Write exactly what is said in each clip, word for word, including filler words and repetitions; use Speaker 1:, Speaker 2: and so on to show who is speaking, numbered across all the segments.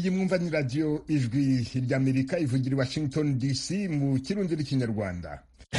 Speaker 1: iyi mwumva ni radiyo ijwi ry'Amerika ivugira i Washington D C mu kirundi n'ikinyarwanda.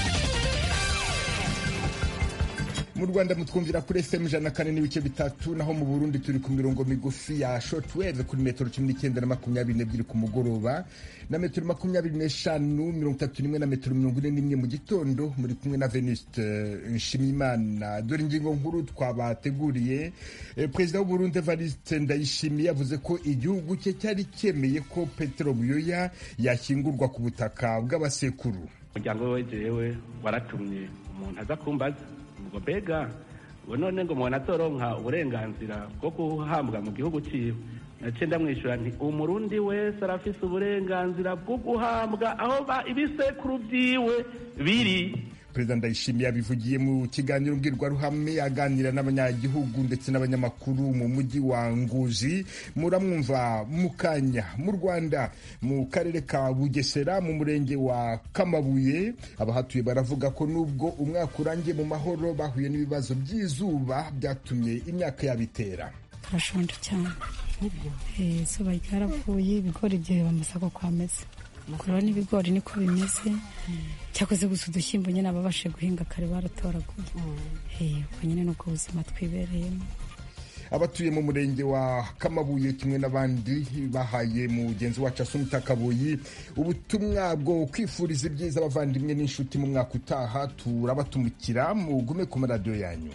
Speaker 1: Mu Rwanda mutwumvira kuri F M ijana na kane n'ibice bitatu, naho mu Burundi turi ku mirongo migufi ya shortwave kuri metero cumi n'icyenda na makumyabiri n'ebyiri ku mugoroba na metero makumyabiri n'eshanu mirongo itatu n'imwe na metero mirongo ine n'imwe mu gitondo. Muri kumwe na Venuste Nshimiyimana. Dore ingingo nkuru twabateguriye. Perezida w'u Burundi Evariste Ndayishimiye yavuze ko igihugu cye cyari cyemeye ko Petero Buyoya yashyingurwa ku butaka bw'abasekuru.
Speaker 2: Umuryango we jewe waratumye umuntu aza kumbaza ngo mbega ngo none ngo umuntu azoronka uburenganzira bwo guhambwa mu gihugu ciwe. Nace ndamwishyura nti umurundi wese arafise uburenganzira bwo guhambwa aho ibisekuru vyiwe biri.
Speaker 1: Perezida Ndayishimiye abivugiye mu kiganiro mbwirwaruhame aganira n'abanyagihugu ndetse n'abanyamakuru mu mujyi wa Ngozi. Muramwumva mukanya. Mu Rwanda mu karere ka Bugesera mu murenge wa Kamabuye abahatuye baravuga ko nubwo umwaka urangiye mu mahoro bahuye n'ibibazo by'izuba byatumye imyaka yabitera.
Speaker 3: Turashonje cyane. Eh, izuba ryaravuye, ibigori bye bamasa ko kwameze. Mukuru n'ibigori niko bimeze. Cyakoze gusa udushyimbo nyine ababashe guhinga kare baratoraguye. Eh, uko nyine nuko ubuzima twibereyemo.
Speaker 1: Abatuye mu murenge wa Kamabuye kimwe n'abandi bahaye mugenzi wacu Asumta Kaboyi ubutumwa bwo kwifuriza ibyiza abavandimwe n'inshuti mu mwaka utaha. Turabatumukira mugume ku radio yanyu.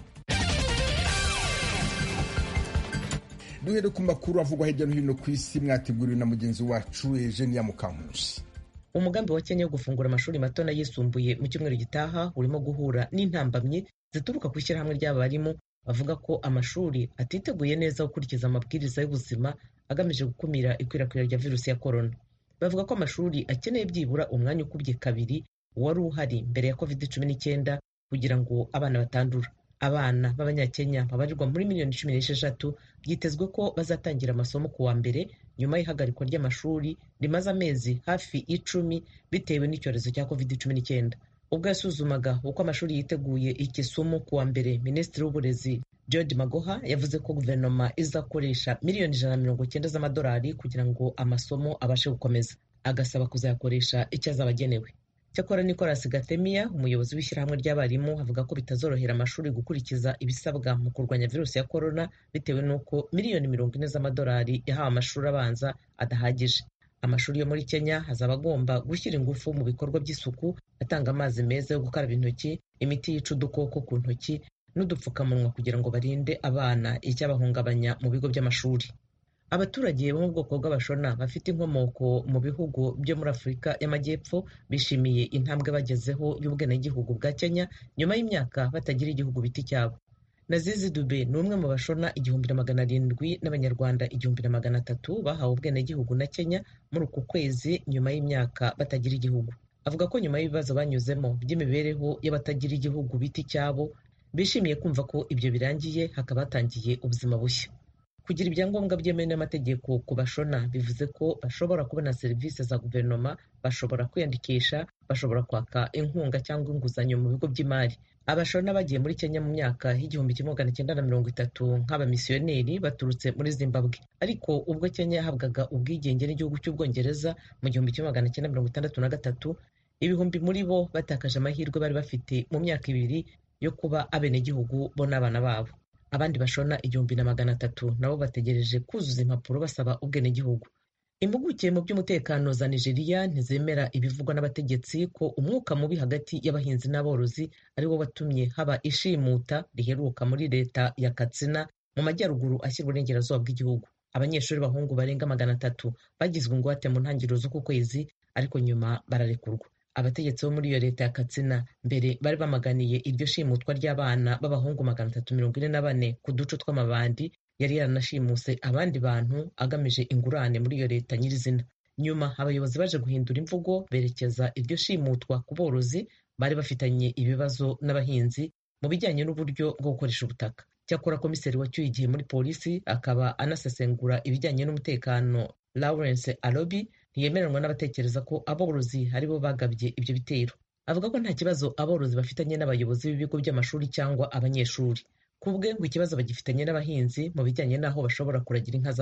Speaker 1: Duhere ku makuru avugwa hirya no hino ku isi mwateguriwe na mugenzi wacu Eugenia Mukankusi.
Speaker 4: Umugambi wa Kenya wo gufungura amashuri mato n'ayisumbuye mu cyumweru gitaha urimo guhura n'intambamye zituruka ku ishyirahamwe ry'abarimu bavuga ko amashuri atiteguye neza gukurikiza amabwiriza y'ubuzima agamije gukumira ikwirakwira rya virusi ya corona. Bavuga ko amashuri akeneye byibura umwanya ukubye kabiri wari uhari mbere ya covid cumi n'icyenda kugira ngo abana batandura. Abana b'Abanyakenya babarirwa muri miliyoni cumi n'esheshatu byitezwe ko bazatangira amasomo ku wa mbere nyuma y'ihagarikwa ry'amashuri rimaze amezi hafi icumi bitewe n'icyorezo cya covid cumi n'icyenda. Ubwo yasuzumaga uko amashuri yiteguye iki somo ku wa mbere, Minisitiri w'Uburezi George Magoha yavuze ko guverinoma izakoresha miliyoni ijana na mirongo icyenda z'amadolari kugira ngo amasomo abashe gukomeza, agasaba kuzayakoresha icyo azaba agenewe. Cyakora Nicolas Gatemia, umuyobozi w'ishyirahamwe ry'abarimu, avuga ko bitazorohera amashuri gukurikiza ibisabwa mu kurwanya virusi ya corona bitewe n'uko miliyoni mirongo ine z'amadolari yahawe amashuri abanza adahagije. Amashuri yo muri Kenya hazaba agomba gushyira ingufu mu bikorwa by'isuku, atanga amazi meza yo gukaraba intoki, imiti yica udukoko ku ntoki n'udupfukamunwa kugira ngo barinde abana icyabahungabanya mu bigo by'amashuri. Abaturage bo mu bwoko bw'Abashona bafite inkomoko mu bihugu byo muri Afurika y'Amajyepfo bishimiye intambwe bagezeho y'ubwenegihugu bwa Kenya nyuma y'imyaka batagira igihugu biti cyabo. Nazizi Dube ni umwe mu Bashona igihumbi na magana arindwi n'Abanyarwanda igihumbi na magana atatu bahawe ubwenegihugu na Kenya muri uku kwezi nyuma y'imyaka batagira igihugu. Avuga ko nyuma y'ibibazo banyuzemo by'imibereho y'abatagira igihugu biti cyabo bishimiye kumva ko ibyo birangiye hakaba hatangiye ubuzima bushya. Kugira ibyangombwa byemewe n'amategeko ku Bashona bivuze ko bashobora kubona serivisi za guverinoma, bashobora kwiyandikisha, bashobora kwaka inkunga cyangwa inguzanyo mu bigo by'imari. Abashona bagiye muri Kenya mu myaka y'igihumbi kimwe magana cyenda na mirongo itatu nk'abamisiyoneri baturutse muri Zimbabwe, ariko ubwo Kenya yahabwaga ubwigenge n'igihugu cy'Ubwongereza mu gihumbi kimwe magana cyenda mirongo itandatu na gatatu, ibihumbi muri bo batakaje amahirwe bari bafite mu myaka ibiri yo kuba abenegihugu bo n'abana babo. Abandi Bashona igihumbi na magana atatu nabo bategereje kuzuza impapuro basaba ubwenegihugu. Impuguke mu by'umutekano za Nigeria ntizemera ibivugwa n'abategetsi ko umwuka mubi hagati y'abahinzi n'aborozi ari wo watumye haba ishimuta riheruka muri leta ya Katsina mu majyaruguru ashyira uburengerazuba bw'igihugu. Abanyeshuri b'abahungu barenga magana atatu bagizwe ingwate mu ntangiriro z'uku kwezi, ariko nyuma bararekurwa. Abategetsi bo muri iyo leta ya Katsina mbere bari bamaganiye iryo shimutwa ry'abana b'abahungu magana atatu mirongo ine na bane ku duco tw'amabandi yari yaranashimuse abandi bantu agamije ingurane muri iyo leta nyirizina. Nyuma abayobozi baje guhindura imvugo berekeza iryo shimutwa ku borozi bari bafitanye ibibazo n'abahinzi mu bijyanye n'uburyo bwo gukoresha ubutaka. Cyakora komiseri wacyuye igihe muri polisi akaba anasesengura ibijyanye n'umutekano Lawrence Alobi ntiyemeranwa n'abatekereza ko aborozi aribo bagabye ibyo bitero. Avuga ko nta kibazo aborozi bafitanye n'abayobozi b'ibigo by'amashuri cyangwa abanyeshuri. Kubwe ngo ikibazo bagifitanye n'abahinzi mu bijyanye n'aho bashobora kuragira inka zabo.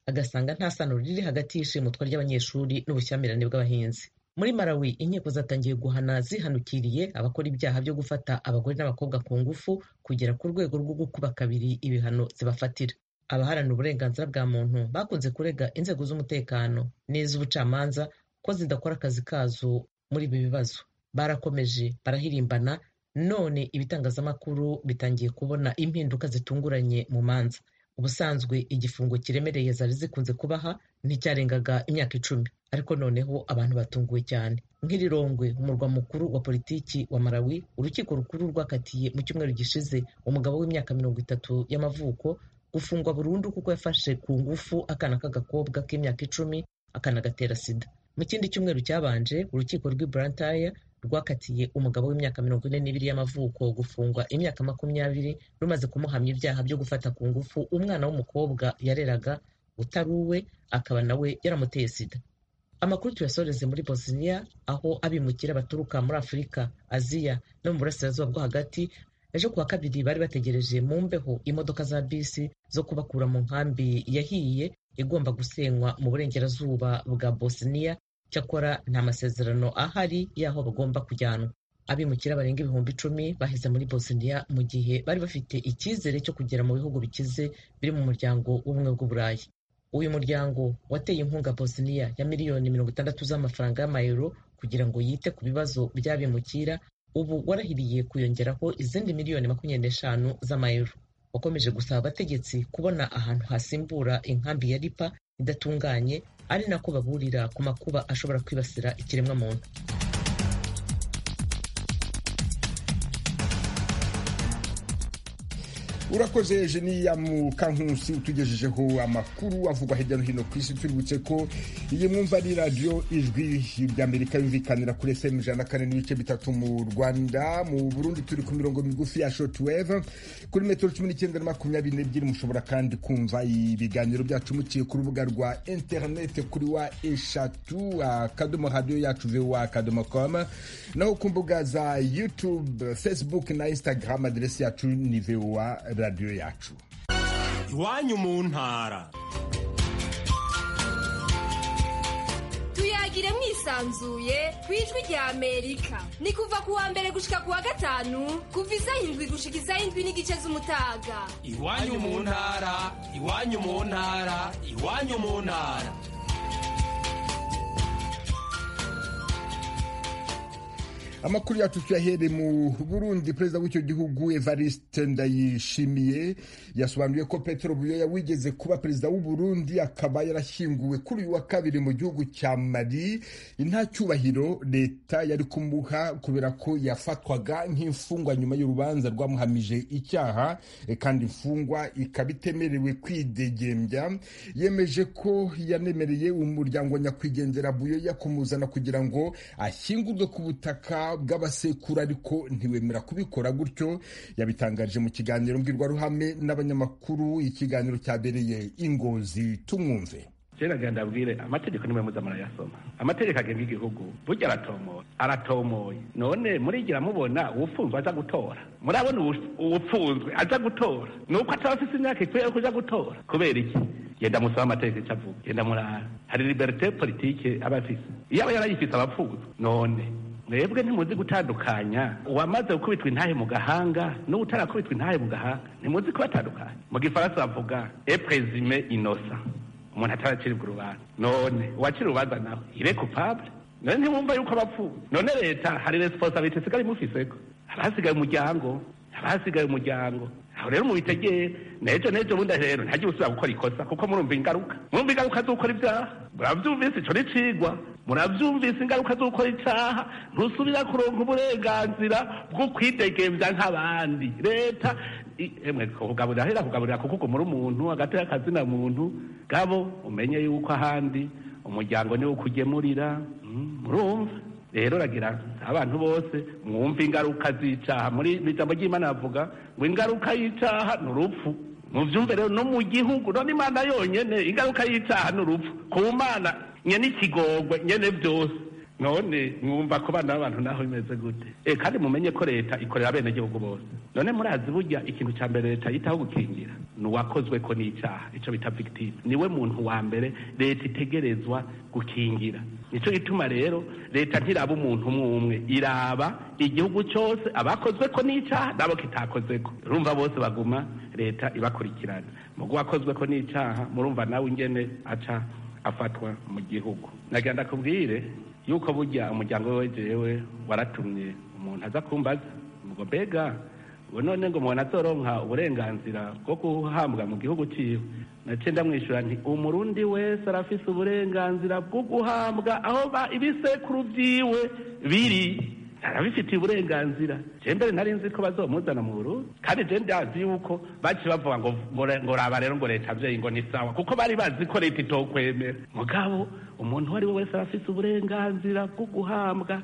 Speaker 4: agasanga nta sano riri hagati y'ishimutwa ry'abanyeshuri n'ubushyamirane bw'abahinzi. Muri Malawi inkiko zatangiye guhana zihanukiriye abakora ibyaha byo gufata abagore n'abakobwa ku ngufu kugera ku rwego rwo gukuba kabiri ibihano zibafatira. Abaharanira uburenganzira bwa muntu bakunze kurega inzego z'umutekano n'iz'ubucamanza ko zidakora akazi kazo muri ibi bibazo. Barakomeje barahirimbana, none ibitangazamakuru bitangiye kubona impinduka zitunguranye mu manza. Ubusanzwe igifungo kiremereye zari zikunze kubaha nticyarengaga imyaka icumi, ariko noneho abantu batunguwe cyane. Nk'irirongwe, umurwa mukuru wa politiki wa Malawi, urukiko rukuru rwakatiye mu cyumweru gishize umugabo w'imyaka mirongo itatu y'amavuko gufungwa burundu kuko yafashe ku ngufu akana k'agakobwa k'imyaka icumi akanagatera sida. Mu kindi cyumweru cyabanje urukiko rw'i Blantyre rwakatiye umugabo w'imyaka mirongo ine n'ibiri y'amavuko gufungwa imyaka makumyabiri rumaze kumuhamya ibyaha byo gufata ku ngufu umwana w'umukobwa yareraga utari uwe, akaba nawe yaramuteye sida. Amakuru tuyasoreze muri Bosnia, aho abimukira baturuka muri Afurika, Aziya no mu burasirazuba bwo hagati ejo kuwa kabiri bari bategereje mu mbeho imodoka za bisi zo kubakura mu nkambi yahiye igomba gusenywa mu burengerazuba bwa Bosnia. Cyakora nta masezerano ahari y'aho bagomba kujyanwa. Abimukira barenga ibihumbi icumi baheze muri Bosnia mu gihe bari bafite icyizere cyo kugera mu bihugu bikize biri mu muryango w'ubumwe bw'Uburayi. Uyu muryango wateye inkunga Bosnia ya miliyoni mirongo itandatu z'amafaranga y'amayero kugira ngo yite ku bibazo by'abimukira, ubu warahiriye kuyongeraho izindi miliyoni makumyabiri n'eshanu z'amayero. Wakomeje gusaba abategetsi kubona ahantu hasimbura inkambi ya Lipa idatunganye, ari nako baburira ku makuba ashobora kwibasira ikiremwa muntu.
Speaker 1: Urakoze Jenia Mukankusi utugejejeho amakuru avugwa hirya no hino ku isi. Tuributse ko iyi mwumva ari radio Ijwi ry'Amerika yumvikanira kuri F M ijana na kane n'ibice bitatu mu Rwanda. Mu Burundi turi ku mirongo migufi ya shortwave kuri metero cumi n'icyenda na makumyabiri n'ebyiri. Mushobora kandi kumva ibiganiro byacu muciye ku rubuga rwa internet kuri wa eshatu akadomo radio yacu voa akadomo com, naho ku mbuga za YouTube, Facebook na Instagram adresi yacu ni voa radio yacu.
Speaker 5: Iwanyu mu ntara.
Speaker 6: Tuyagire mwisanzuye kwijwi rya Amerika. Ni kuva kuwa mbere gushika kuwa gatanu kuva isaha indwi gushika isaha indwi n'igice z'umutaga.
Speaker 5: Iwanyu mu ntara, iwanyu mu ntara, iwanyu mu ntara.
Speaker 1: Amakuru yacu tuyahere mu Burundi. Perezida w'icyo gihugu Evariste Ndayishimiye yasobanuye ko Petero Buyoya wigeze kuba perezida w'u Burundi akaba yarashyinguwe kuri uyu wa kabiri mu gihugu cya Mali nta cyubahiro leta yari kumuha kubera ko yafatwaga nk'imfungwa nyuma y'urubanza rwamuhamije icyaha, kandi imfungwa ikaba itemerewe kwidegembya. Yemeje ko yanemereye umuryango nyakwigendera Buyoya kumuzana kugira ngo ashyingurwe ku butaka bw'abasekuru, ariko ntiwemera kubikora gutyo. Yabitangaje mu kiganiro mbwirwaruhame n'abanyamakuru. Ikiganiro cyabereye Ingozi. Tumwumve.
Speaker 2: Jera ganda abwire amategeko nimwe muza marayasoma. Amategeko agenga igihugu burya aratomoye aratomoye. None murigira mubona uwufunzwe aza gutora, murabona uwufunzwe aza gutora nuko atafise imyaka ikwiye kuja gutora kubera iki? Yenda musaba amategeko icavuga, yenda murara hari liberté politique abafise, iyo aba yarayifise abapfuza. None mwebwe ntimuzi gutandukanya uwamaze gukubitwa intahe mu gahanga n'utarakubitwa intahe mu gahanga, ntimuzi kubatandukanya. Mu gifaransa bavuga est présumé innocent, umuntu ataraciribwa urubanza. None uwacira urubanza nawe il est coupable. None ntimwumva yuko abapfuye? None leta hari responsabilité sigari mufiseko, abasigaye umuryango abasigaye umuryango aho rero mubitegere nejo nejo bundi rero ntagiye usubira gukora ikosa, kuko murumva ingaruka murumva ingaruka zo gukora ibyaha. Muravyumvise ico nicigwa, muravyumvise ingaruka zo gukora icyaha. Ntusubira kuronka uburenganzira bwo kwidegembya nk'abandi. Leta emwe kugaburira hera kugaburira kuko muri umuntu hagati y'akazina muntu gabo umenye yuko ahandi umuryango niwo kugemurira. Murumva rero ragira abantu bose mwumva ingaruka z'icaha. Muri ijambo ry'Imana bavuga ngo ingaruka y'icaha n'urupfu. Muvyumve rero no mu gihugu no n'Imana yonyene ingaruka y'icaha n'urupfu. Ku Mana nyene ikigogwe nyene byose none mwumva ko bana b'abantu naho bimeze gute eh kandi mumenye ko leta ikorera bene gihugu bose none murazi burya ikintu cya mbere leta yitaho gukingira ni uwakozwe ko n'icyaha ico bita victime niwe muntu wa mbere leta itegerezwa gukingira nico gituma rero leta ntiraba umuntu umwe iraba igihugu cyose abakozwe ko n'icyaha nabo kitakozeko urumva bose baguma leta ibakurikirana mugo wakozwe ko n'icyaha murumva nawe ingene aca afatwa mu gihugu nagenda kubwire yuko burya umuryango we jewe waratumye umuntu aza kumbaza ngo mbega ngo none ngo umuntu azoronka uburenganzira bwo guhambwa mu gihugu ciwe nace ndamwishura nti umurundi wese arafise uburenganzira bwo guhambwa aho ba ibisekuru vyiwe biri arabifitiye uburenganzira je mbere nari nzi ko bazomuzana mu Burundi kandi je ndazi yuko baci bavuga ngo ngo raba rero ngo leta vyeyi ngo ni sawa kuko bari bazi ko leta itokwemera mugabo umuntu wari wese arafise uburenganzira bwo guhambwa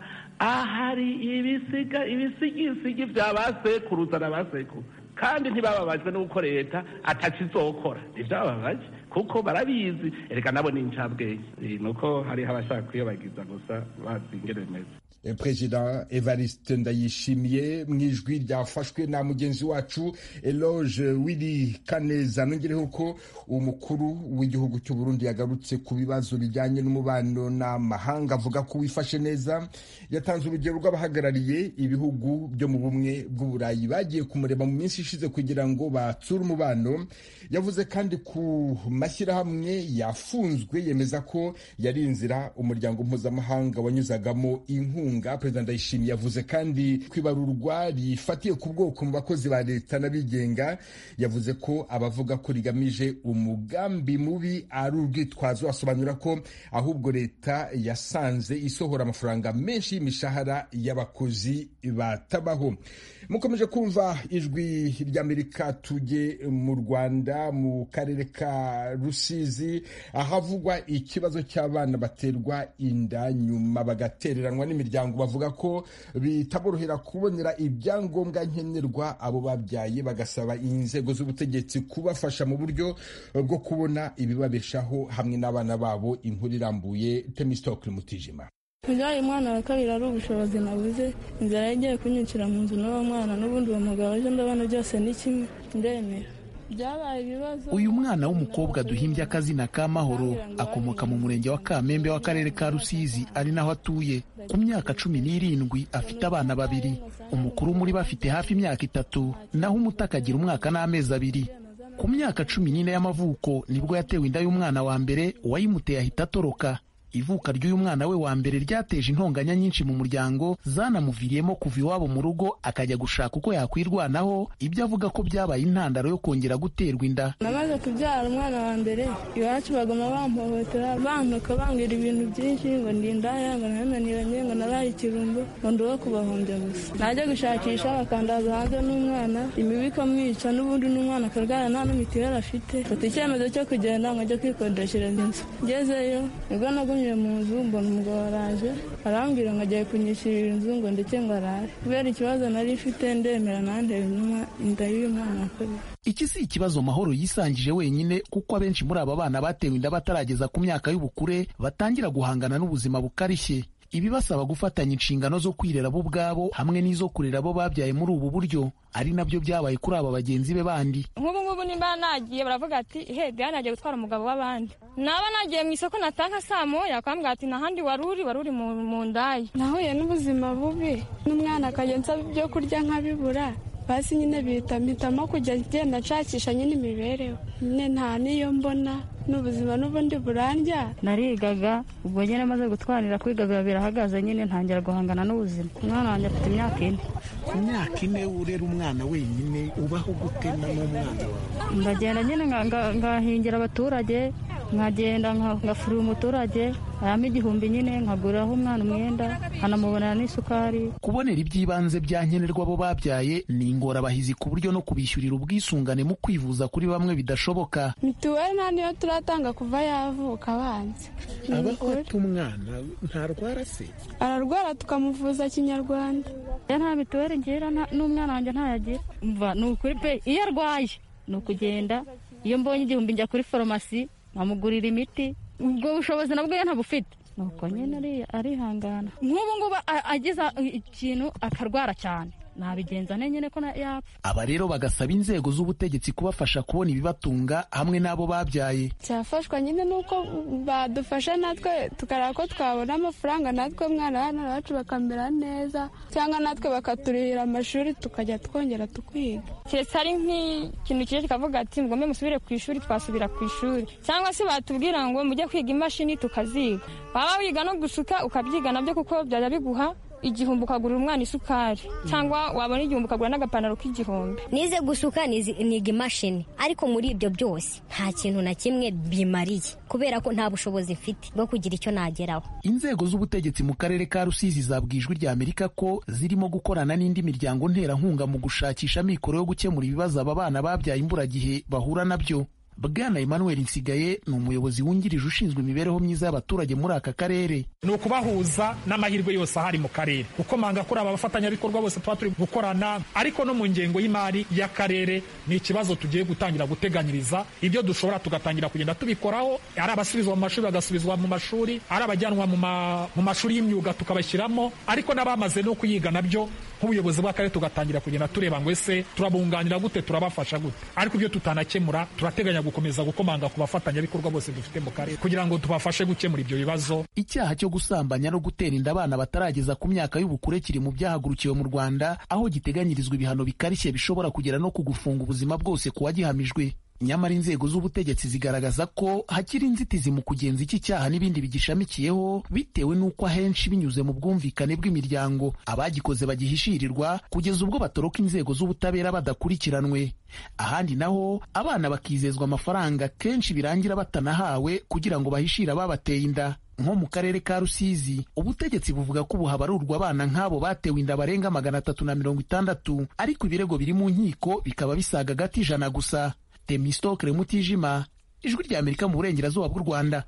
Speaker 2: ahari ibisiga ibisigisigi vya basekuruza na basekuru kandi ntibababajwe nuko leta atakizokora ntivyababaje kuko barabizi ereka nabo ni incabwenge nuko hari abashaka kwiyobagiza gusa bazi ingene bimeze.
Speaker 1: Perezida Evariste Ndayishimiye mu ijwi ryafashwe na mugenzi wacu Eloge Willy Kaneza nongereho ko umukuru w'igihugu cy'u Burundi yagarutse ku bibazo bijyanye n'umubano n'amahanga avuga ko wifashe neza yatanze urugero rw'abahagarariye ibihugu byo mu bumwe bw'Uburayi bagiye kumureba mu minsi ishize kugira ngo batsure umubano yavuze kandi ku mashyirahamwe yafunzwe yemeza ko yari inzira umuryango mpuzamahanga wanyuzagamo inkunga. Perezida Ndayishimiye yavuze kandi kwibarurwa rifatiye ku bwoko mu bakozi ba leta n'abigenga yavuze ko abavuga ko rigamije umugambi mubi ari urwitwazo asobanura ko ahubwo leta yasanze isohora amafaranga menshi y'imishahara y'abakozi batabaho. Mukomeje kumva ijwi ry'Amerika tujye mu Rwanda mu karere ka Rusizi ahavugwa ikibazo cy'abana baterwa inda nyuma bagatereranwa n'imiryango bavuga ko bitaborohera kubonera ibyangombwa nkenerwa abo babyaye bagasaba inzego z'ubutegetsi kubafasha mu buryo bwo kubona ibibabeshaho hamwe n'abana babo. Inkuru irambuye Temistokle Mutijima.
Speaker 7: Kubyara umwana wa kabiri ari ubushobozi nabuze inzara yagiye kunyicira mu nzu n'uwo mwana n'ubundi uwo mugabo ejo ndabona byose ni kimwe ndemera.
Speaker 8: Uyu mwana w'umukobwa duhimbye akazina ka Mahoro akomoka mu murenge wa Kamembe w'akarere ka Rusizi ari naho atuye. Ku myaka cumi n'irindwi afite abana babiri, umukuru muri bafite hafi imyaka itatu naho umuto akagira umwaka n'amezi abiri. Ku myaka cumi n'ine y'amavuko nibwo yatewe inda y'umwana wa mbere uwayimuteye ahita atoroka. Ivuka ry'uyu mwana we wa mbere ryateje intonganya nyinshi mu muryango zanamuviriyemo kuva iwabo mu rugo akajya gushaka uko yakwirwanaho, ibyo avuga ko byabaye intandaro yo kongera guterwa inda.
Speaker 7: Namaze kubyara umwana wa mbere iwacu bagoma bampohotera bantuka bambwira ibintu byinshi ngo ndi indaya ngo nananiranye ngo nabaye ikirumbo ngo ndi uwo kubahombya gusa. Najya gushakisha bakandaza hanze n'umwana imibu ikamwica n'ubundi n'umwana akarwara nta n'imitiweli afite. Mfata icyemezo cyo kugenda nkajya kwikodeshereza inzu. Ngezeyo nibwo nagumye mu nzu mbona umugabo araje arambwira ngo agiye kunyishyurira inzu ngo ndetse ngo arare kubera ikibazo nari mfite ndemera nandeba inyuma inda y'uyu mwana wa kabiri.
Speaker 8: Iki si ikibazo Mahoro yisangije wenyine kuko abenshi muri aba bana batewe inda batarageza ku myaka y'ubukure batangira guhangana n'ubuzima bukarishye. Ibi basaba gufatanya inshingano zo kwirera bo ubwabo hamwe n'izo kurera abo babyaye muri ubu buryo ari nabyo byabaye kuri aba bagenzi be bandi.
Speaker 7: Nk'ubu ngubu nimba nagiye baravuga ati he Diana agiye gutwara umugabo w'abandi, naba nagiye mu isoko natanga saa moya akambwira ati nahandi waruri waruri mu ndayi. Nahuye n'ubuzima bubi n'umwana akajya nsaba ibyo kurya nkabibura basi nyine bita mpitamo kujya ngenda nshakisha nyine imibereho nyine nta niyo mbona n'ubuzima n'ubundi burandya.
Speaker 3: Narigaga ubwo nyine maze gutwarira kwiga biba birahagaze nyine ntangira guhangana n'ubuzima. Umwana wanjye afite imyaka ine.
Speaker 8: Ku myaka ine urera umwana wenyine ubaho gutema n'umwana wawe?
Speaker 3: Ndagenda nyine ngahingira abaturage nkagenda ngafurira umuturage ayama igihumbi nyine nkaguriraho umwana umwenda nkanamubonera n'isukari.
Speaker 8: Kubonera iby'ibanze bya nkenerwa abo babyaye ni ingorabahizi ku buryo no kubishyurira ubwisungane mu kwivuza kuri bamwe bidashoboka.
Speaker 7: Mituweli nta niyo turatanga kuva yavuka abanza.
Speaker 8: Abafata umwana ntarwara se?
Speaker 7: Ararwara tukamuvuza kinyarwanda.
Speaker 3: Nta mituweli ngira n'umwana wanjye ntayagira. Umva ni ukuri pe iyo arwaye ni ukugenda iyo mbonye igihumbi njya kuri farumasi nkamugurira imiti. Ubwo bushobozi nabwo ntabufite
Speaker 9: nuko nyine arihangana. Nk'ubu ngubu agize ikintu akarwara cyane nabigenza nyine ko yapfa.
Speaker 8: Aba rero bagasaba inzego z'ubutegetsi kubafasha kubona ibibatunga hamwe n'abo babyaye.
Speaker 7: Cyafashwa nyine nuko badufasha natwe tukaraba ko twabona amafaranga natwe mwana hano bacu bakamera neza, cyangwa natwe bakaturihira amashuri tukajya twongera tukwiga.
Speaker 9: Keretse ari nk'ikintu kije kikavuga ati ngombe musubire ku ishuri, twasubira ku ishuri, cyangwa se batubwira ngo mujye kwiga imashini tukaziga. Baba wiga no gusuka ukabyiga nabyo kuko byajya biguha igihumbi ukagurira umwana isukari, cyangwa wabona igihumbi ukagura n'agapantaro k'igihumbi.
Speaker 10: Nize gusuka niga imashini, ariko muri ibyo byose nta kintu na kimwe bimariye kubera ko nta bushobozi mfite bwo kugira icyo nageraho.
Speaker 8: Inzego z'ubutegetsi mu karere ka Rusizi zabwijwe rya Amerika ko zirimo gukorana n'indi miryango nterankunga mu gushakisha mikoro yo gukemura ibibazo aba bana babyaye imburagihe bahura nabyo. Bwana Emmanuel Nsigaye ni umuyobozi wungirije ushinzwe imibereho myiza y'abaturage muri aka karere.
Speaker 11: Ni ukubahuza n'amahirwe yose ahari mu karere, kuko manga kuri aba bafatanyabikorwa bose tuba turi gukorana, ariko no mu ngengo y'imari y'akarere ni ikibazo tugiye gutangira guteganyiriza. Ibyo dushobora tugatangira kugenda tubikoraho, ari abasubizwa mu mashuri bagasubizwa mu mashuri, ari abajyanwa mu mashuri y'imyuga tukabashyiramo, ariko n'abamaze no kuyiga nabyo nk'ubuyobozi bw'akarere tugatangira kugenda tureba ngo ese turabunganira gute, turabafasha gute. Ariko ibyo tutanakemura turateganya gukomeza gukomanga ku bafatanyabikorwa bose dufite mu karere kugira ngo tubafashe gukemura ibyo bibazo.
Speaker 8: Icyaha cyo gusambanya no gutera inda abana batarageza ku myaka y'ubukure kiri mu byahagurukiwe mu Rwanda, aho giteganyirizwa ibihano bikarishye bishobora kugera no kugufunga ubuzima bwose ku wagihamijwe. Nyamara inzego z'ubutegetsi zigaragaza ko hakiri inzitizi mu kugenza iki cyaha n'ibindi bigishamikiyeho, bitewe n'uko ahenshi binyuze mu bwumvikane bw'imiryango abagikoze bagihishirirwa kugeza ubwo batoroka inzego z'ubutabera badakurikiranwe. Ahandi naho abana bakizezwa amafaranga kenshi birangira batanahawe kugira ngo bahishire ababateye inda. Nko mu karere ka Rusizi, ubutegetsi buvuga ko ubu habarurwa abana nk'abo batewe inda barenga magana atatu na mirongo itandatu, ariko ibirego biri mu nkiko bikaba bisaga agati ijana gusa. Temistokle Mutijima, Ijwi ry'Amerika mu burengerazuba bw'u Rwanda.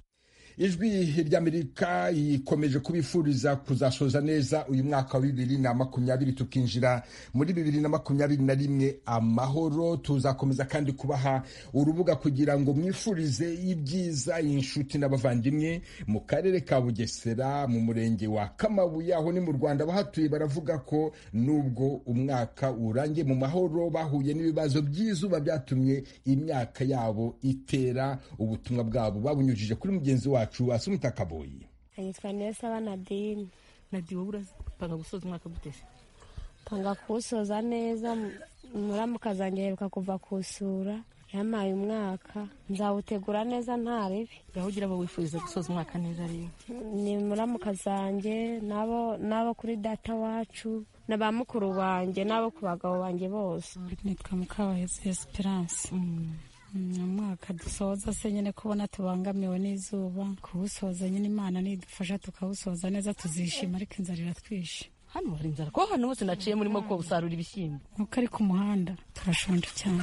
Speaker 1: Ijwi ry'Amerika ikomeje kubifuriza kuzasoza neza uyu mwaka wa bibiri na makumyabiri tukinjira muri bibiri na makumyabiri na rimwe amahoro. Tuzakomeza kandi kubaha urubuga kugira ngo mwifurize ibyiza inshuti n'abavandimwe mu karere ka Bugesera mu murenge wa Kamabuye, aho ni mu Rwanda. Bahatuye baravuga ko nubwo umwaka urangiye mu mahoro bahuye n'ibibazo by'izuba byatumye imyaka yabo itera. Ubutumwa bwabo babunyujije kuri mugenzi wa Asumta Kaboyi.
Speaker 12: Yitwa Nesa Nadine.
Speaker 4: Nadine, wowe urapanga gusoza umwaka gute?
Speaker 12: Panga kuwusoza neza, muramuka zanjye heruka kuva kusura, yamaye umwaka nzawutegura neza nta ribi.
Speaker 4: Yaho ugira abo wifuriza gusoza umwaka neza rero?
Speaker 12: Ni muramuka zanjye nabo nabo kuri data wacu n'aba mukuru wanjye nabo ku bagabo banjye bose.
Speaker 3: Nitwa Mukabahezi Esperance. Umwaka dusoza se nyine kubona tubangamiwe n'izuba, kuwusoza nyine Imana nidufasha tukawusoza neza tuzishima, ariko inzara iratwishe.
Speaker 4: Hano hari inzara ko hano hose naciye murimo ko gusarura ibishyimbo.
Speaker 3: Nuko ari ku muhanda turashonje cyane.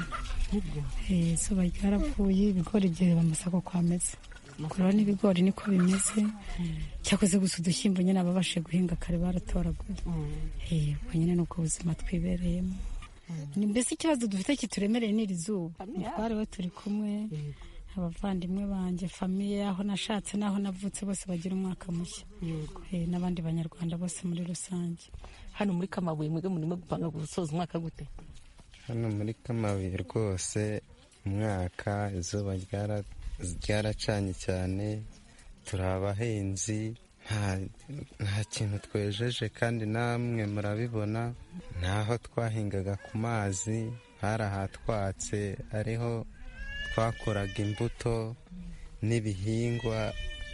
Speaker 3: Eh, izuba ryaravuye, ibigori bye bamusako kwameze. Kurora n'ibigori niko bimeze. Cyakoze gusa udushyimbo nyine ababashe guhinga kare baratoraguye. Eh, ubwo nyine nuko ubuzima twibereyemo. Ni mbese ikibazo dufite kituremereye n'iri zuba. Twari we turi kumwe, abavandimwe banjye, famiye aho nashatse naho navutse bose bagira umwaka mushya, n'abandi banyarwanda bose muri rusange.
Speaker 4: Hano muri Kamabuye mwebwe murimo gupanga gusoza umwaka gute?
Speaker 13: Hano muri Kamabuye rwose umwaka izuba ryaracanye cyane, turi abahinzi, nta kintu twejeje kandi namwe murabibona. Naho twahingaga ku mazi harahatwatse, ariho twakoraga imbuto n'ibihingwa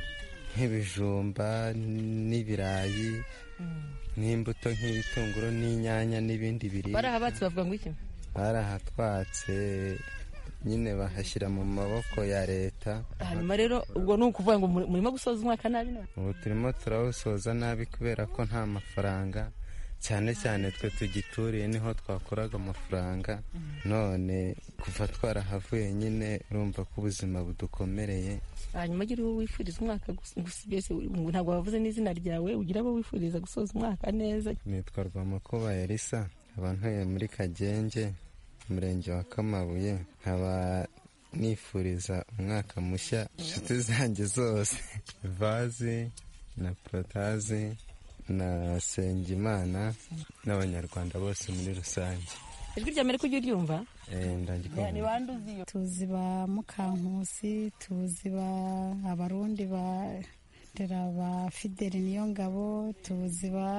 Speaker 13: nk'ibijumba n'ibirayi n'imbuto nk'ibitunguru n'inyanya n'ibindi biribwa.
Speaker 4: Barahabatse bavuga ngo iki?
Speaker 13: Barahatwatse nyine bahashyira mu maboko ya leta.
Speaker 4: Hanyuma rero ubwo ni ukuvuga ngo murimo gusoza umwaka nabi none?
Speaker 13: Ubu turimo turawusoza nabi kubera ko nta mafaranga, cyane cyane twe tugituriye niho twakoraga amafaranga. None kuva twarahavuye nyine urumva ko ubuzima budukomereye.
Speaker 4: Hanyuma ugira uwo wifuriza umwaka gusa, ntabwo wavuze n'izina ryawe, ugira abo wifuriza gusoza umwaka neza.
Speaker 13: Nitwa Rwamukuba Elisa, nkaba ntuye muri Kagenge, umurenge wa Kamabuye. Nkaba nifuriza umwaka mushya inshuti zanjye zose, Vazi, na Protazi na Sengimana n'abanyarwanda bose muri rusange.
Speaker 4: Ijwi rya Amerika ujya uryumva?
Speaker 13: Eh, ndagikunda.
Speaker 3: Ni banduzi. Tuzi ba Mukankusi, tuzi ba Abarundi ba Dera ba Fideli Niyongabo, tuzi ba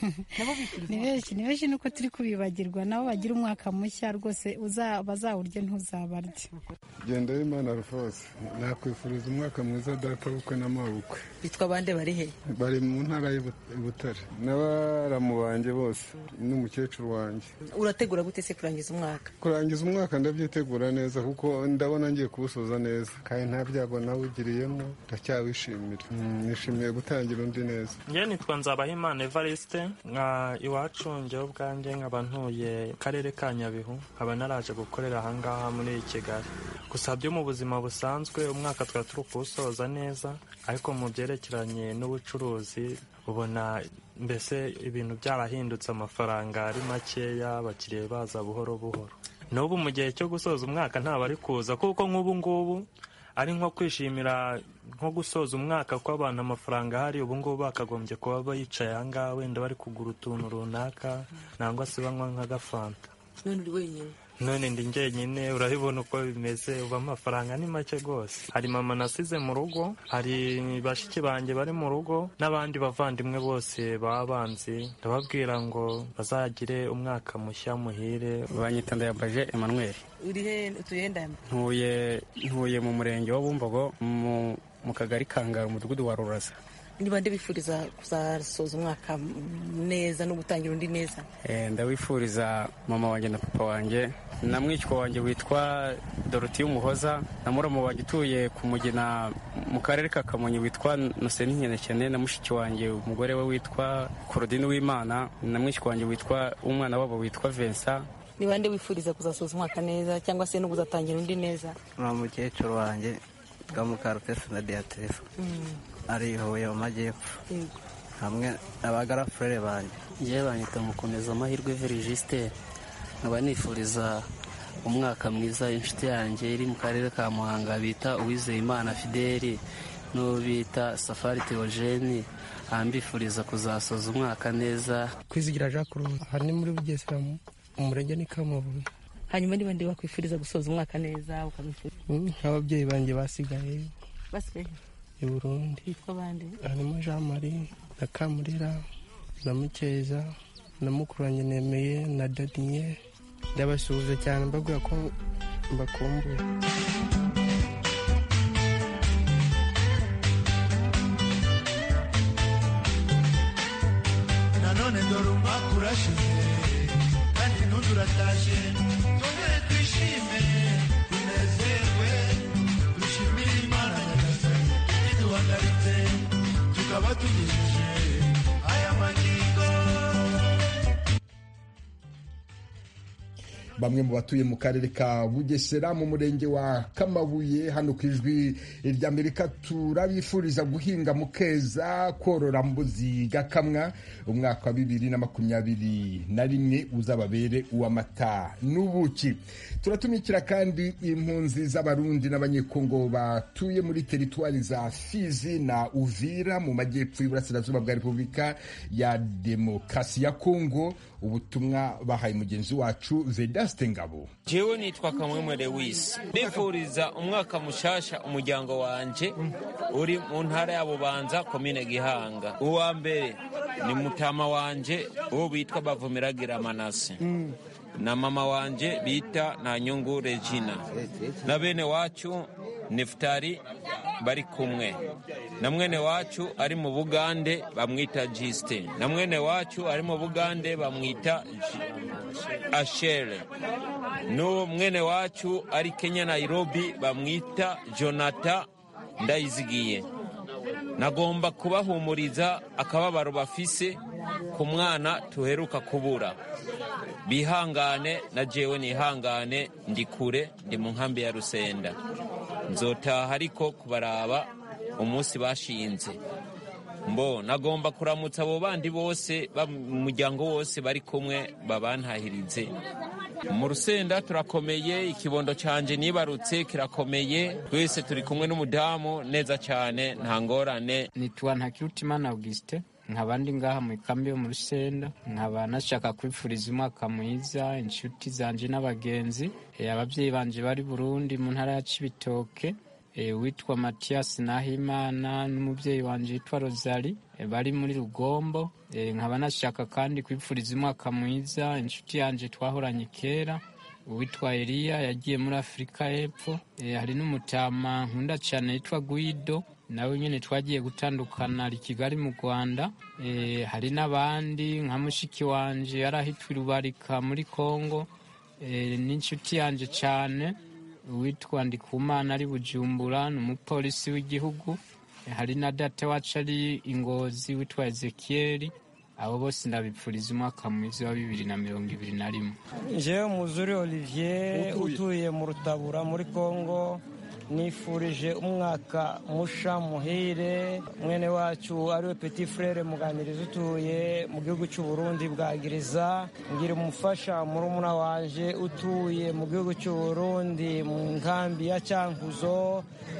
Speaker 3: ni benshi ni benshi nuko turi kubibagirwa, nabo bagira umwaka mushya rwose bazawurye ntuzabarye.
Speaker 14: Genda Imana Rufose, nakwifuriza umwaka mwiza data bukwe n'amabukwe.
Speaker 4: Bitwa bande bari he?
Speaker 14: Bari mu ntara y'Ibutare n'abaramu banje bose n'umukecuru wanje.
Speaker 4: Urategura gute se kurangiza umwaka?
Speaker 14: Kurangiza umwaka ndabyitegura neza kuko ndabona ngiye kuwusoza neza kandi nta byago nawugiriyemo, ndacyawishimira. Nishimiye gutangira undi neza.
Speaker 15: Njye nitwa Nzabahimana Evariste, nka iwacu njyewe ubwanjye nkaba ntuye karere ka Nyabihu, nkaba naraje gukorera ahangaha muri Kigali. Gusa byo mu buzima busanzwe umwaka twari turi kuwusoza neza, ariko mu byerekeranye n'ubucuruzi ubona mbese ibintu byarahindutse, amafaranga ari makeya, abakiriya baza buhoro buhoro. N'ubu mu gihe cyo gusoza umwaka nta bari kuza, kuko nk'ubu ngubu ari nko kwishimira nko gusoza umwaka ko abantu amafaranga ahari, ubu ngubu bakagombye kuba bayicaye ahangaha wenda bari kugura utuntu runaka nangwa se banywa nk'agafanta.
Speaker 4: None uri wenyine?
Speaker 15: None ndi njyenyine, urabibona uko bimeze, ubu amafaranga ni make rwose. Hari mama nasize mu rugo, hari bashiki banjye bari mu rugo, n'abandi bavandimwe bose baba banzi, ndababwira ngo bazagire umwaka mushya muhire.
Speaker 16: Banyita Ndayambaje Emmanuel.
Speaker 4: Uri he? Utuye Ndayambaje?
Speaker 16: Ntuye ntuye mu murenge wa Bumbogo mu mu kagari Kangara, umudugudu wa Ruraza.
Speaker 4: Ni bande bifuriza kuzasoza umwaka neza no gutangira undi neza?
Speaker 16: Eh, ndawifuriza mama wanjye na papa wanjye na mwishywa wanjye witwa Dorothée Umuhoza, na muramu wanjye utuye ku Mugina mu karere ka Kamonyi witwa Noseni Nkenekene, na mushiki wanjye umugore we witwa Claudine Uwimana, na mwishywa wanjye witwa umwana wabo witwa Vincent.
Speaker 4: Ni bande wifuriza kuzasoza umwaka neza cyangwa se no kuzatangira undi neza?
Speaker 17: Na mukecuru wanjye Mukarutesi na Beatrice ari Huye mu Majyepfo, hamwe n'abagarafurere banjye.
Speaker 18: Njyewe banyita Mukomeza Amahirwe Verigiste, nkaba nifuriza umwaka mwiza inshuti yanjye iri mu karere ka Muhanga bita Uwizeyimana Fideli n'uwo bita Safari Theogene, ambifuriza kuzasoza umwaka neza.
Speaker 19: Kwizigira Jacques aha ni muri Bugesera mu murenge ni Kamabuye.
Speaker 4: Hanyuma ni bande bakwifuriza gusoza umwaka neza ukabifuriza?
Speaker 19: Ababyeyi banjye basigaye
Speaker 4: basigaye
Speaker 19: i Burundi.
Speaker 4: Bitwa bande?
Speaker 19: Harimo Jean Marie na Kamurira na Mukeza na mukuru wanjye Nemeye na Dadinye. Ndabasuhuza cyane mbabwira ko mbakumbuye.
Speaker 20: Nanone dore umwaka urashize kandi n'undi uratashe, twongere twishime tunezerwe, dushimire Imana Nyagasani iduhagaritse tukaba tugejeje aya magingo.
Speaker 1: Bamwe mu batuye mu karere ka Bugesera mu murenge wa Kamabuye hano ku ijwi ry'Amerika turabifuriza guhinga mukeza, korora mbuzi gakamwa, umwaka wa bibiri na makumyabiri na rimwe uzababere uw'amata n'ubuki. Turatumikira kandi impunzi z'Abarundi n'Abanyekongo batuye muri teritwari za Fizi na Uvira mu majyepfo y'Iburasirazuba bwa Repubulika ya Demokarasi ya Kongo. Ubutumwa bahaye mugenzi wacu Vedaste Ngabo.
Speaker 21: Jewe nitwa Kamwemwe Lewis, nifuriza umwaka mushasha umuryango wanje uri mu ntara ya Bubanza komine Gihanga. Uwa mbere ni mutama wanje uwo bitwa Bavumiragira Manase, mm. na mama wanje bita na Nyungu Regina, na bene wacu Neftari bari kumwe, na mwene wacu ari mu Bugande bamwita Jiste, na mwene wacu ari mu Bugande bamwita Ashere, no mwene wacu ari Kenya Nairobi bamwita Jonathan Ndayizigiye. Nagomba kubahumuriza akababaro bafise ku mwana tuheruka kubura. Bihangane na jewe nihangane, ndi kure, ndi mu nkambi ya Rusenda. Nzotaha ariko kubaraba umunsi bashinze. mbo nagomba kuramutsa abo bandi bose mu muryango wose bari kumwe babantahirize. Mu Rusenda turakomeye, ikibondo canje nibarutse kirakomeye, twese turi kumwe n'umudamu neza cyane nta ngorane.
Speaker 6: Nitwa Ntakirutimana Auguste, nkaba ndi ngaha mu ikambi yo mu Rusenda, nkaba nashaka kwifuriza umwaka mwiza inshuti zanje n'abagenzi, ababyeyi banje bari Burundi mu ntara ya Cibitoke, witwa Mathias Nahimana n'umubyeyi wanje witwa Rosalie bari muri Rugombo. Nkaba nashaka kandi kwifuriza umwaka mwiza inshuti yanje twahoranye kera witwa Elia yagiye muri Afrika y'Epfo. Hari n'umutama nkunda cyane yitwa Guido, nawe nyine twagiye gutandukana ari Kigali mu Rwanda. Hari n'abandi nka mushiki wanje yarahitwa Rubarika muri Kongo, n'inshuti yanje cyane witwa Ndikumana ari Bujumbura n'umupolisi w'igihugu. Hari na data wacu ari Ingozi witwa Ezekieli. Abo bose ndabipfuriza umwaka mwiza wa bibiri na mirongo ibiri na rimwe.
Speaker 22: Jewe Muzuri Olivier utuye mu Rutabura muri Kongo, nifurije umwaka musha muhire mwene wacu ariwe Petit Frere Muganiriza utuye mu gihugu cy'u Burundi bwagiriza, ngira umufasha murumuna wanje utuye mu gihugu cy'u Burundi mu nkambi ya Cyankuzo,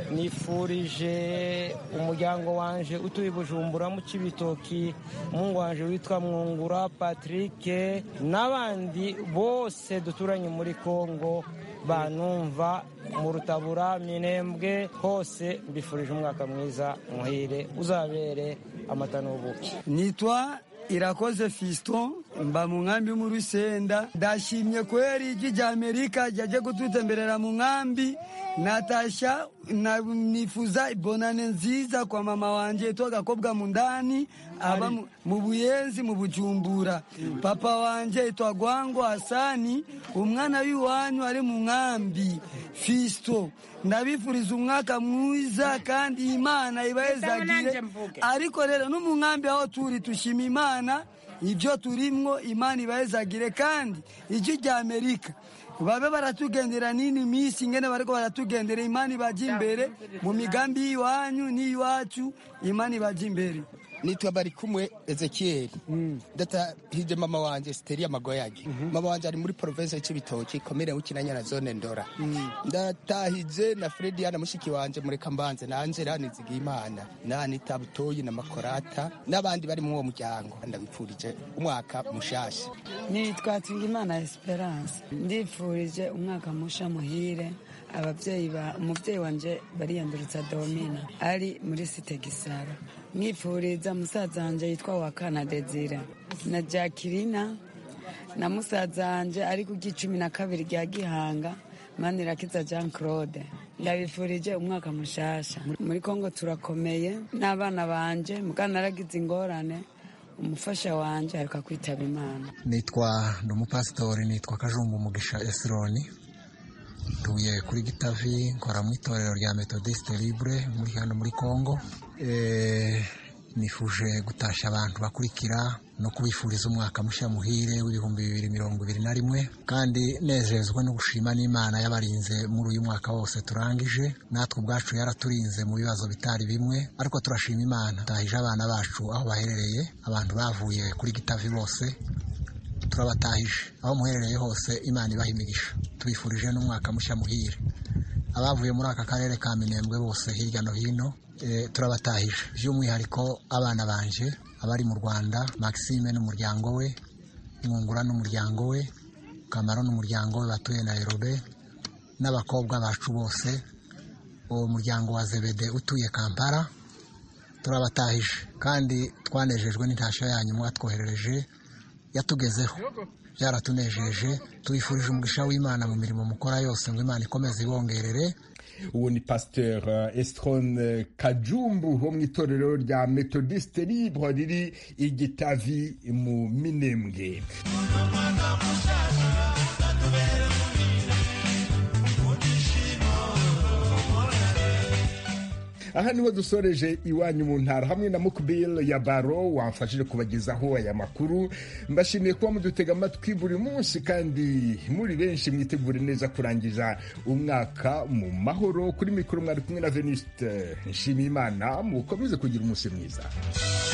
Speaker 22: nifurije umuryango wanje utuye Bujumbura mu Cibitoki mungu wanje witwa Mwungura Patrick n'abandi bose duturanye muri Kongo banumva mu Rutabura Minembwe hose, mbifurije umwaka mwiza muhire uzabere amata n'ubuki.
Speaker 23: Nitwa Irakoze Fiston, mba mu nkambi mu Rusenda. Ndashimye kweri iji rya Amerika ryaje kututemberera mu nkambi. Natasha na nifuza ibonane nziza kwa mama wanje yitwa Gakobwa Mundani aba mu Buyenzi mu Bujumbura. Papa wanje yitwa Gwango Hasani, umwana w'iwanyu ari mu nkambi. Fisto, ndabifuriza umwaka mwiza kandi Imana ibahezagire. Ariko rero no mu nkambi aho turi tushima Imana ibyo turimwo, Imana ibahezagire. Kandi iji rya Amerika babe baratugendera nini misi ngene bariko baratugendera, Imana ibaje imbere mu migambi y'iwanyu n'iwacu, Imana ibaje imbere.
Speaker 24: Nitwa Barikumwe Ezekiel. mm. Data hije mama wanje Steria Magoyage. mm -hmm. Mama wanje ari muri province y'Cibitoke komere ukinanya na zone Ndora. mm. Ndatahije na Fredi ana mushiki wanje muri Kambanze na Angela Nizigimana na Anita Butoyi na Makorata n'abandi bari mu wo muryango. Ndabipfurije umwaka mushasha.
Speaker 25: Nitwa Twingimana Esperance, ndifurije umwaka musha muhire ababyeyi ba umubyeyi wanje bariyandurutsa Domina ari muri Site Gisara. Mwifuriza musaza wanje yitwa Wakana Desire na Jacqueline na musaza wanje ari ku gicumi na kabiri rya Gihanga Manirakiza Jean Claude. Ndabifurije umwaka mushasha. Muri Kongo turakomeye n'abana banje mugana naragize ingorane, umufasha wanje ariko kwitaba Imana.
Speaker 26: Nitwa ndumupasitori nitwa Kajumbu Mugisha Esroni, tuye kuri Gitavi, nkora mu itorero rya Methodiste Libre muri hano muri Kongo. E, nifuje gutasha abantu bakurikira no kubifuriza umwaka mushya muhire w'ibihumbi bibiri mirongo ibiri na rimwe, kandi nezezwa no gushima n'Imana yabarinze muri uyu mwaka wose turangije. Natwe ubwacu yaraturinze mu bibazo bitari bimwe, ariko turashima Imana. Tahije abana bacu aho baherereye, abantu bavuye kuri Gitavi bose turabatahije aho muherereye hose, Imana ibahimigisha. Tubifurije n'umwaka mushya muhire. Abavuye muri aka karere ka Minembwe bose hirya no hino, e, turabatahije. By'umwihariko abana banje abari mu Rwanda, Maxime n'umuryango we, Mwungura n'umuryango we, Kamaro n'umuryango we batuye Nairobi, n'abakobwa bacu bose, uwo muryango wa Zebede utuye Kampala, turabatahije. Kandi twanejejwe n'intasho yanyu mwatwoherereje, yatugezeho, byaratunejeje. Tubifurije umugisha w'Imana mu mirimo mukora yose, ngo Imana ikomeze ibongerere.
Speaker 1: Uwo ni Pasteur Estron Kajumbu wo mu itorero rya Methodiste Libre riri i Gitavi mu Minembwe. aha niho dusoreje iwanyu mu ntara hamwe na Mukbil ya Baro wamfashije kubagezaho aya makuru. Mbashimiye kuba mudutega amatwi buri munsi kandi muri benshi mwitegure neza kurangiza umwaka mu mahoro. Kuri mikoro mwari kumwe na Venuste Nshimiyimana, mukomeze kugira umunsi mwiza.